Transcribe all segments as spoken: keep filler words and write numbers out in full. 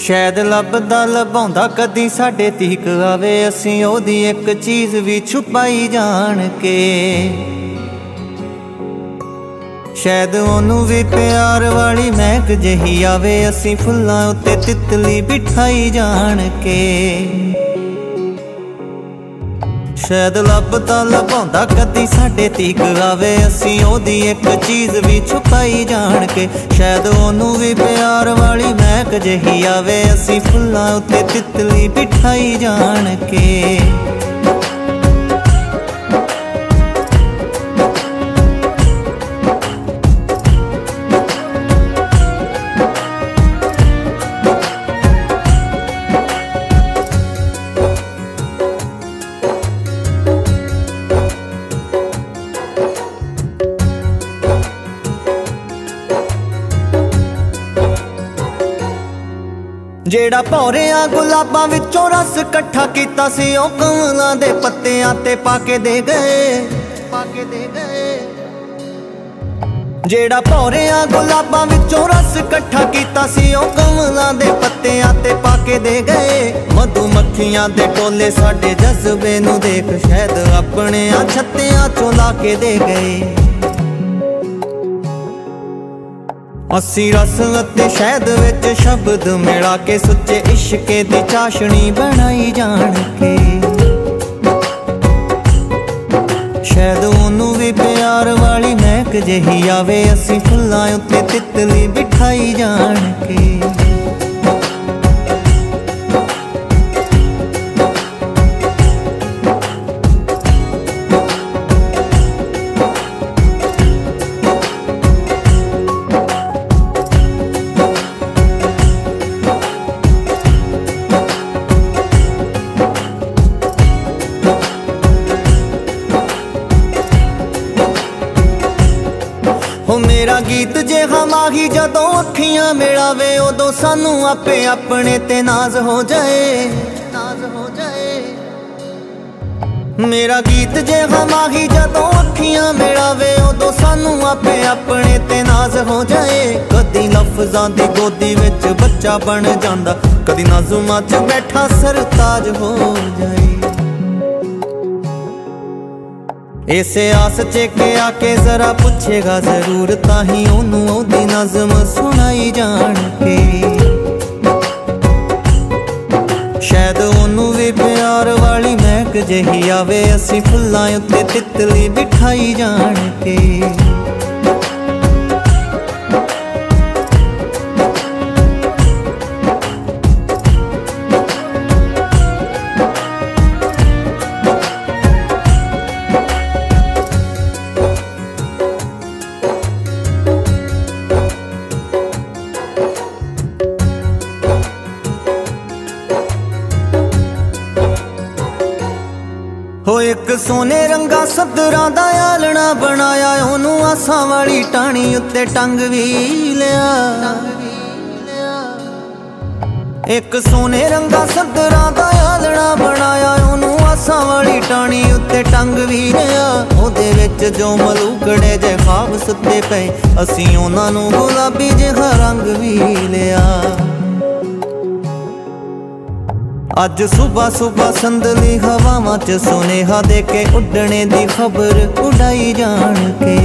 शायद लभदा लभाउंदा कदी साडे तीक आवे, असीं ओदी एक चीज़ भी छुपाई जान के। शायद ओनू भी प्यार वाली महक जही आवे, असीं फुल्लां उत्ते तितली बिठाई जान के। शायद लभदा लभाउंदा कदी साडे तीक आवे, असीं ओदी एक चीज़ भी छुपाई जान के। शायद ओनू भी प्यार वाली महक जही आवे, असीं फुल्लां उत्ते तितली बिठाई जान के। जेड़ा भौरिया गुलाबां विचों रस कट्ठा कीता सी, ओ कमलां दे पत्तियां ते पाके दे गए, पाके दे गए। जेड़ा भौरिया गुलाबां विचों रस कट्ठा कीता सी, ओ कमलां दे पत्तियां ते पाके दे गए। मधुमक्खियां दे टोले साडे जज्बे नूं देख, शायद अपने छत्तियां चों लाके दे गए। असी रस अते शहद विच शब्द मिला के, सुच्चे इश्के दी चाशनी बनाई जान के। शायद ओनू भी प्यार वाली महक जही आवे, असी फुल्लां उत्ते तितली बिठाई जान के। हो मेरा गीत जे हमाही जदों अखियां मिलावे, उदों सानू आपे अपने ते नाज हो जाए, नाज हो जाए। मेरा गीत जे हमाही जदों अखियां मिलावे, उदों सानू आपे अपने ते नाज हो जाए। कदी लफ्जां दी गोदी विच बच्चा बन जांदा, कदी नाज़ुमां च बैठा सरताज हो जाए। इसे आस च के आके जरा पूछेगा जरूर, ताही ओनू ओदी नज़म सुनाई जान के। शायद ओनू भी प्यार वाली महक जही आवे, असीं फुल्लां उत्ते तितली बिठाई जान के। हो एक सोने रंगा सदरां दा आलना बनाया, ओनू आसां वाली टाणी उत्ते टंग भी लिया। एक सोने रंगा सदरां दा आलना बनाया, ओनू आसां वाली टाणी उत्ते टंग भी लिया। ओदे विच जो मलूकड़े जे ख्वाब सुते पे, असीं ओनां नूं गुलाबी जिहा रंग भी लिया। अज सुबह सुबह संदली हवावां च सुनेहा दे के, उड्डणे दी खबर उड़ाई जान के।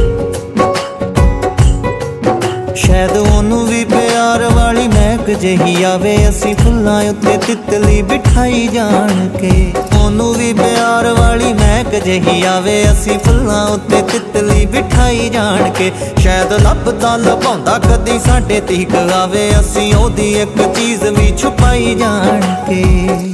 शायद ओनू भी प्यार वाली महक जही आवे, असीं फुल्लां उत्ते तितली बिठाई जान के। ओनू भी प्यार वाली महक जही आवे, असीं फुल्लां उत्ते तितली बिठाई जान के। शायद लभदा लभाउंदा कदी साडे तीक आवे, असीं ओदी एक चीज़ भी छुपाई जान के।